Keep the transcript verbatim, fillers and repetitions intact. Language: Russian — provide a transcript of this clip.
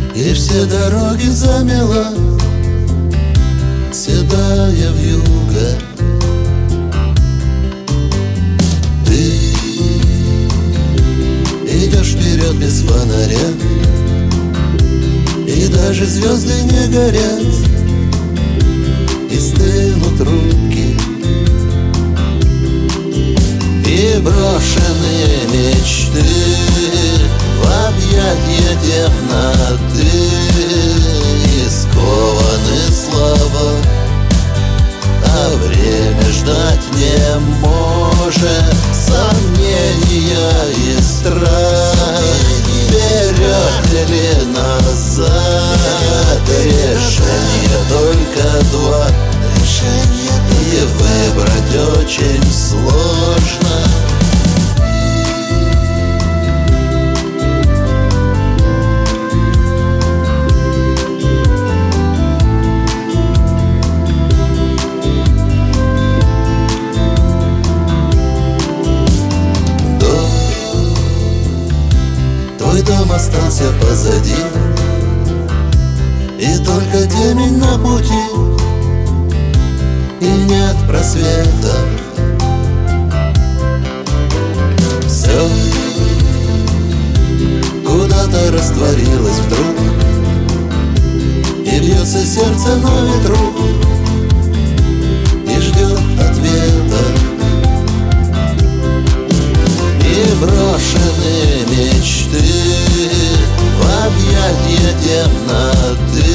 И все дороги замела седая вьюга. Ты идешь вперед без фонаря, и даже звезды не горят, и стынут руки, и брошенные мечты в объятья темноты, и скованы слова, а время ждать не может. Сомнения и страх, вперед или назад, решение только два, и выбрать очень сложно. Твой дом остался позади, и только темень на пути, и нет просвета. Все куда-то растворилось вдруг, и бьется сердце на ветру, и ждет ответа. И брошенные мечты в объятья темноты,